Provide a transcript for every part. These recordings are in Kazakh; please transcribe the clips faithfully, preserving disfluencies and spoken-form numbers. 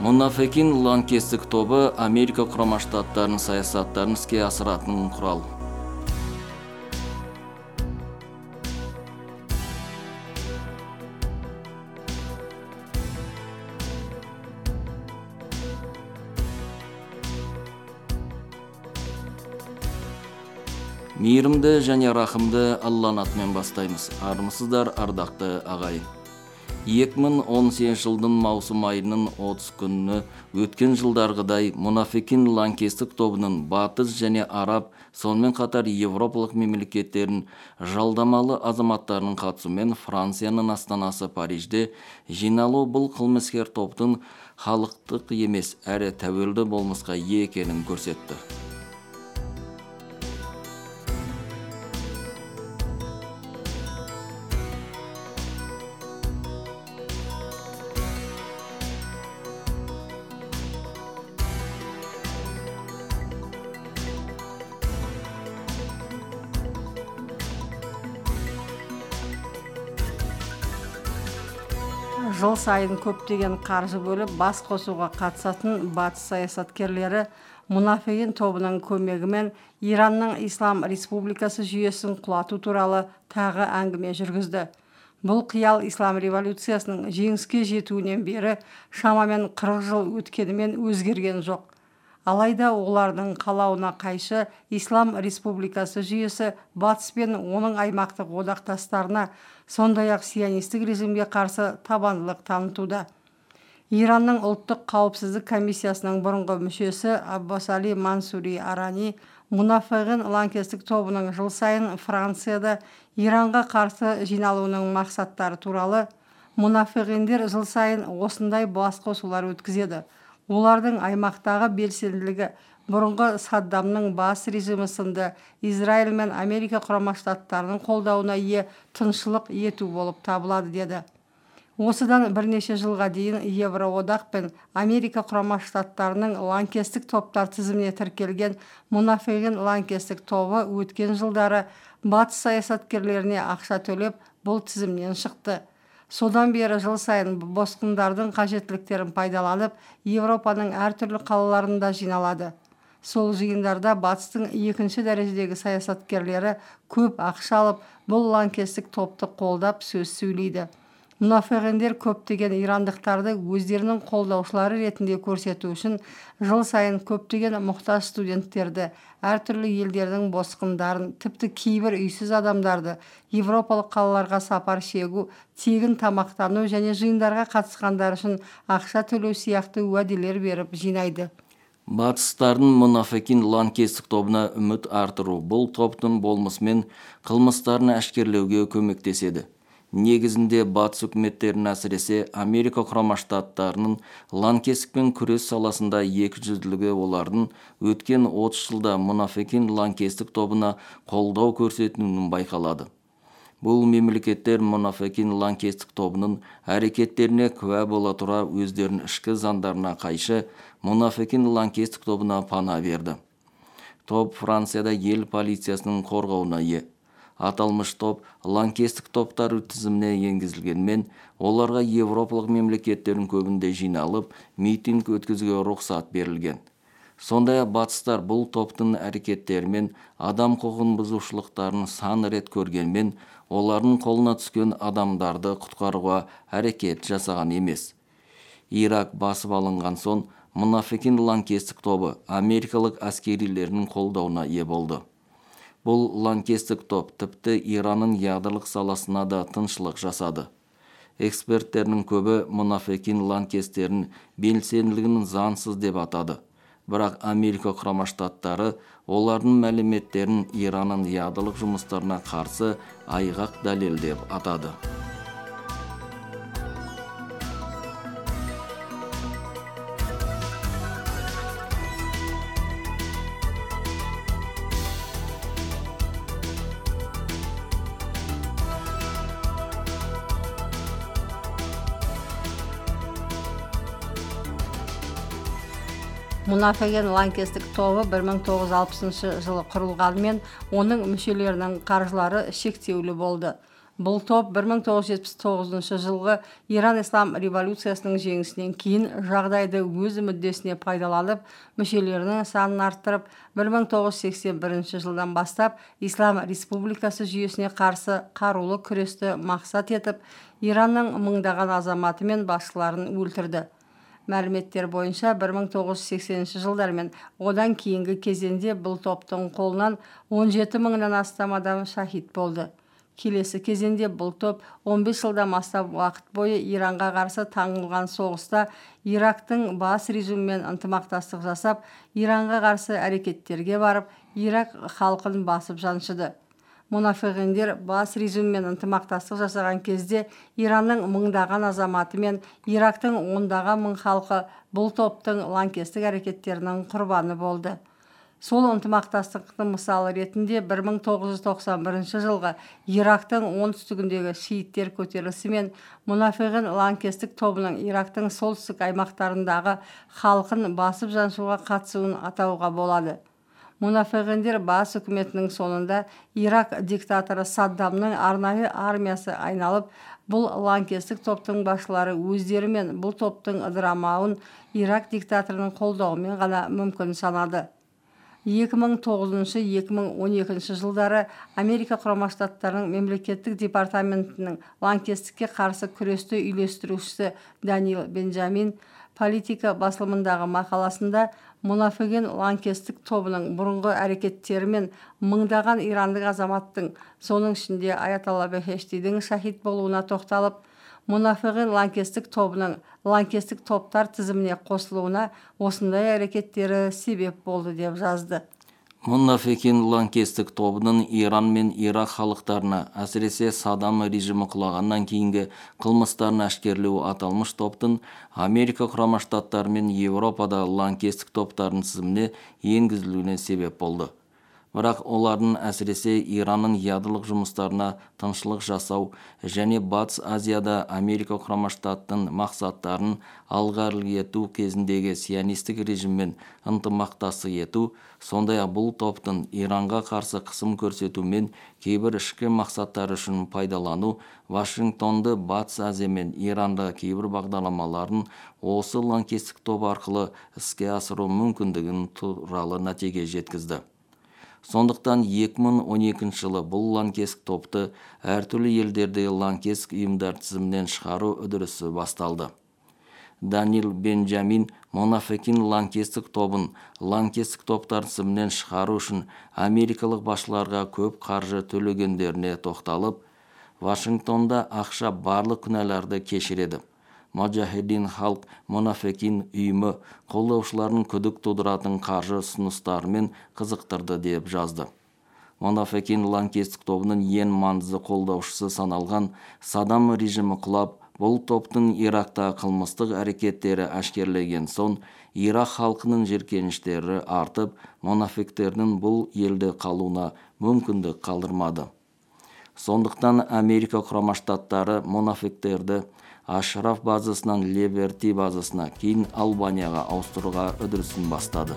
Мұнафекин лаңкестік тобы Америка Құрама Штаттарының саясаттарын іске асыратын құрал. Мейірімді және рахымды Алланың атымен бастаймыз. Армысыздар, ардақты ағайын. екі мың он сегізінші жылдың маусым айының отыз күні өткен жылдарғыдай Мұнафекин лаңкестік тобының батыс және араб, сонымен қатар европалық мемлекеттерін жалдамалы азаматтарының қатысуымен Францияның астанасы Парижде жиналу бұл қылмыскер топтың халықтық емес, әрі тәуелді болмысқа ие екенін көрсетті. Жыл сайын көптеген қаржы бөліп бас қосуға қатысатын батыс саясаткерлері Мұнафекин тобының көмегімен Иранның Ислам Республикасы жүйесін құлату туралы тағы әңгіме жүргізді. Бұл қиял ислам революциясының жеңіске жетуінен бері шамамен қырық жыл өткенімен өзгерген жоқ. Алайда олардың қалауына қайшы Ислам Республикасы жүйесі батыс пен оның аймақтық одақтастарына, сондай-ақ сионистік режимге қарсы табандылық танытуда. Иранның ұлттық қауіпсіздік комиссиясының бұрынғы мүшесі Аббасали Мансури Арани Мұнафекин лаңкестік тобының жыл сайын Францияда Иранға қарсы жиналуының мақсаттары туралы мұнафиғиндер жыл сайын осындай бас қосулар өткізеді. Олардың аймақтағы белсенділігі бұрынғы Саддамның бас режимі сынды Израиль мен Америка Құрама Штаттарының қолдауына ие тыншылық ету болып табылады деді. Осыдан бірнеше жылға дейін Евроодақ пен Америка Құрама Штаттарының лаңкестік топтар тізіміне тіркелген Мұнафекин лаңкестік тобы өткен жылдары батыс саясаткерлеріне ақша төлеп бұл тізімнен шықты. Содан бері жыл сайын босқындардың қажеттіліктерін пайдаланып, Европаның әртүрлі қалаларында жиналады. Сол жиындарда батыстың екінші дәрежедегі саясаткерлері көп ақша алып, бұл лаңкестік топты қолдап сөз сөйлейді. Мұнафиғиндер көптеген ирандықтарды өздерінің қолдаушылары ретінде көрсету үшін жыл сайын көптеген мұқтаж студенттерді, әртүрлі елдердің босқындарын, тіпті кейбір үйсіз адамдарды европалық қалаларға сапар шегу, тегін тамақтану және жиындарға қатысқандар үшін ақша төлеу сияқты уәделер беріп жинайды. Батыстардың Мұнафекин лаңкестік тобына үміт артыру бұл топтың болмысымен қылмыстарын әшкерлеуге көмектеседі. Негізінде батыс үкіметтерінің әсіресе Америка Құрама Штаттарының лаңкестікпен күрес саласында екі жүзділігі олардың өткен отыз жылда Мұнафекин лаңкестік тобына қолдау көрсетуінің байқалады. Бұл мемлекеттер Мұнафекин лаңкестік тобының әрекеттеріне куә бола тұра өздерінің ішкі заңдарына қайшы Мұнафекин лаңкестік тобына пана берді. Топ Францияда ел полициясының қорғауына ие. Аталмыш топ лаңкестік топтар тізіміне енгізілгенмен, оларға европалық мемлекеттердің көбінде жиналып, митинг өткізуге рұқсат берілген. Сондай-ақ батыстар бұл топтың әрекеттерімен адам құқығын бұзушылықтарын сан рет көргенмен, олардың қолына түскен адамдарды құтқаруға әрекет жасаған емес. Ирак басып алынған соң, Мұнафекин лаңкестік тобы америкалық әскерилерінің қолдауына ие болды. Бұл лаңкестік топ тіпті Иранның ядролық саласына да тыншылық жасады. Эксперттерінің көбі Мұнафекин лаңкестерін белсенділігінің заңсыз деп атады. Бірақ Америка Құрама Штаттары олардың мәліметтерін Иранның ядролық жұмыстарына қарсы айғақ дәлел деп атады. Мұнафекин лаңкестік тобы бір мың тоғыз жүз алпысыншы жылы құрылғанымен, оның мүшелерінің қаржылары шектеулі болды. Бұл топ бір мың тоғыз жүз жетпіс тоғызыншы жылғы Иран ислам революциясының жеңісінен кейін жағдайды өз мүддесіне пайдаланып, мүшелерінің санын арттырып, бір мың тоғыз жүз сексен бірінші жылдан бастап Ислам Республикасы жүйесіне қарсы қарулы күресті мақсат етіп, Иранның мыңдаған азаматы мен басшыларын өлтірді. Мәліметтер бойынша бір мың тоғыз жүз сексенінші жылдар мен одан кейінгі кезеңде бұл топтың қолынан он жеті мыңнан астам адам шахид болды. Келесі кезеңде бұл топ он бес жылдан астам уақыт бойы Иранға қарсы таңылған соғыста Ирактың бас режимімен ынтымақтастық жасап, Иранға қарсы әрекеттерге барып, Ирак халқын басып жаншыды. Мұнафиғиндер бас режимімен ынтымақтастық жасаған кезде Иранның мыңдаған азаматы мен Ирактың ондаған мың халқы бұл топтың лаңкестік әрекеттерінің құрбаны болды. Сол ынтымақтастықтың мысалы ретінде бір мың тоғыз жүз тоқсан бірінші жылғы Ирактың оңтүстігіндегі шииттер көтерілісі мен мұнафиғин лаңкестік тобының Ирактың солтүстік аймақтарындағы халқын басып жаншуға қатысуын атауға болады. Мұнафиғиндер бас үкіметінің соңында Ирак диктаторы Саддамның арнайы армиясы айналып, бұл лаңкестік топтың басшылары өздері мен бұл топтың ыдырамауын Ирак диктаторының қолдауымен ғана мүмкін санады. екі мың тоғызыншы - екі мың он екінші жылдары Америка Құрама Штаттарының мемлекеттік департаментінің лаңкестікке қарсы күресті үйлестірушісі Даниэл Бенджамин политика басылымындағы мақаласында мұнафиғин лаңкестік тобының бұрынғы әрекеттері мен мыңдаған ирандық азаматтың, соның ішінде Аятолла Бехештидің шахид болуына тоқталып, мұнафиғин лаңкестік тобының лаңкестік топтар тізіміне қосылуына осындай әрекеттері себеп болды деп жазды. Мұнафиғин лаңкестік тобының Иран мен Ирак халықтарына, әсіресе Саддам режимі құлағаннан кейінгі қылмыстарын әшкерлеуі аталмыш топтың Америка Құрама Штаттары мен Еуропада лаңкестік топтардың тізіміне енгізілуіне себеп болды. Бірақ олардың әсіресе Иранның ядролық жұмыстарына тыншылық жасау және Батыс Азияда Америка Құрама Штаттарының мақсаттарын алға ету кезіндегі сионистік режиммен ынтымақтастық ету, сондай-ақ бұл топтың Иранға қарсы қысым көрсету мен кейбір ішкі мақсаттары үшін пайдалану Вашингтонды Батыс Азия мен Иранда кейбір бағдарламаларын осы лаңкестік топ арқылы іске асыру мүмкіндігін туралы нәтиже жеткізді. Сондықтан екі мың он екінші жылы бұл лаңкестік топты әртүрлі елдердегі лаңкестік ұйымдар тізімінен шығару үдерісі басталды. Даниэл Бенджамин мұнафиғин лаңкестік тобын лаңкестік топтар тізімінен шығару үшін америкалық басшыларға көп қаржы төлегендеріне тоқталып, Вашингтонда ақша барлық күнәларды кешіреді. Маджахедин халық мұнафиғин ұйымы қолдаушыларын күдік тудыратын қаржы ұсыныстарымен қызықтырды деп жазды. Мұнафиғин лаңкестік тобының ең маңызды қолдаушысы саналған Саддам режимі құлап, бұл топтың Иракта қылмыстық әрекеттері әшкерелеген соң, Ирак халқының жеркеніштері артып, мұнафиқтердің бұл елде қалуына мүмкіндік қалдырмады. Сондықтан Америка Құрама Штаттары мұнафиқтерді Ашраф базасынан Либерти базасына, кейін Албанияға ауыстыруға үдерісін бастады.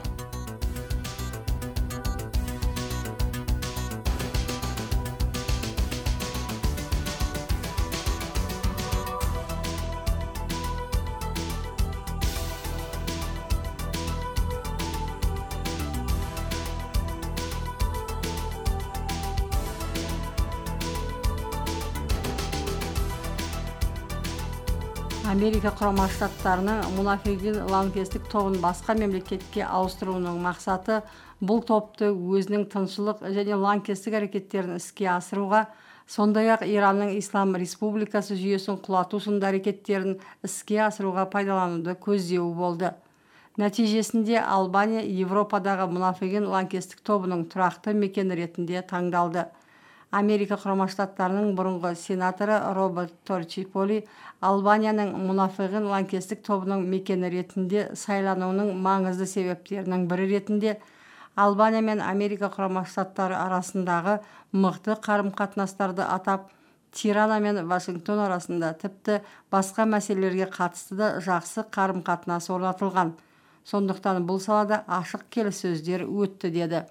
Америка Құрама Штаттарының мұнафиғин лаңкестік тобын басқа мемлекетке ауыстыруының мақсаты бұл топты өзінің тыншылық және лаңкестік әрекеттерін іске асыруға, сондай-ақ Иранның Ислам Республикасы жүйесін құлату сынды әрекеттерін іске асыруға пайдалануды көздеуі болды. Нәтижесінде Албания Европадағы мұнафиғин лаңкестік тобының тұрақты мекені ретінде таңдалды. Америка Құрама Штаттарының бұрынғы сенаторы Роберт Торчиполи Албанияның мұнафиғин лаңкестік тобының мекені ретінде сайлануының маңызды себептерінің бірі ретінде Албания мен Америка Құрама Штаттары арасындағы мықты қарым-қатынастарды атап, Тирана мен Вашингтон арасында тіпті басқа мәселелерге қатысты да жақсы қарым-қатынас орнатылған. Сондықтан бұл салада ашық келіссөздер өтті деді.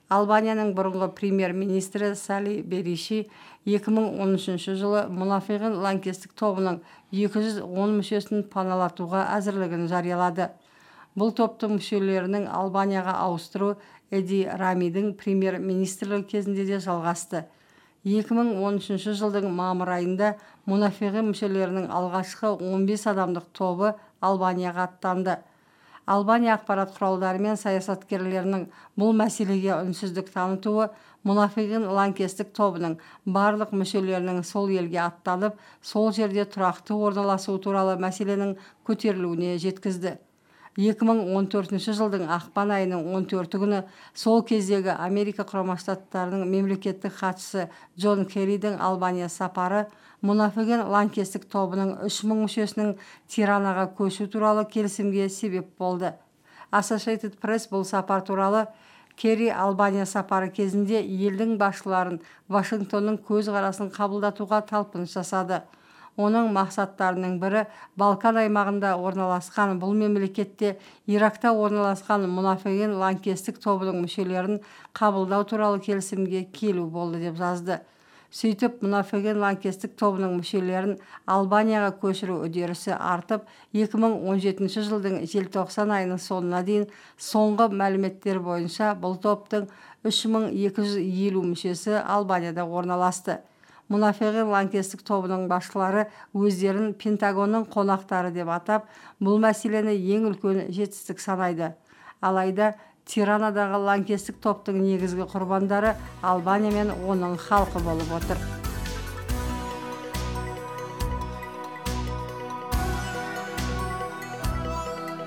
Албанияның бұрынғы премьер-министрі Сали Бериши екі мың он үшінші жылы мұнафиғин лаңкестік тобының екі жүз он мүшесін паналатуға әзірлігін жариялады. Бұл топтың мүшелерінің Албанияға ауыстыру Эди Рамидің премьер-министрлігі кезінде де жалғасты. екі мың он үшінші жылдың мамыр айында мұнафиғин мүшелерінің алғашқы он бес адамдық тобы Албанияға аттанды. Албания ақпарат құралдары мен саясаткерлерінің бұл мәселеге үнсіздік танытуы мұнафиғин лаңкестік тобының барлық мүшелерінің сол елге аттанып, сол жерде тұрақты орналасу туралы мәселенің көтерілуіне жеткізді. екі мың он төртінші жылдың ақпан айының он төрті күні сол кездегі Америка құрама штаттарының мемлекеттік хатшысы Джон Керридің Албания сапары мұнафиғин лаңкестік тобының үш мың мүшесінің Тиранаға көшу туралы келісімге себеп болды. Associated Press бұл сапар туралы Керри Албания сапары кезінде елдің басшыларын Вашингтонның көзқарасын қабылдатуға талпыныс жасады. Оның мақсаттарының бірі Балкан аймағында орналасқан бұл мемлекетте Иракта орналасқан мұнафиғин лаңкестік тобының мүшелерін қабылдау туралы келісімге келу болды деп жазды. Сөйтіп, мұнафиғин лаңкестік тобының мүшелерін Албанияға көшіру үдерісі артып, екі мың он жетінші жылдың желтоқсан айының соңына дейін соңғы мәліметтер бойынша бұл топтың үш мың екі жүз елу мүшесі Албанияда орналасты. Мұнафиғин лаңкестік тобының басшылары өздерін Пентагонның қонақтары деп атап, бұл мәселені ең үлкен жетістік санайды. Алайда Тиранадағы лаңкестік топтың негізгі құрбандары Албания мен оның халқы болып отыр.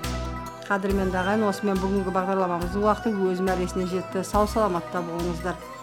Қадірменді ағайын, осымен бүгінгі бағдарламамыздың уақыты өз мәресіне жетті. Сау саламатта болыңыздар.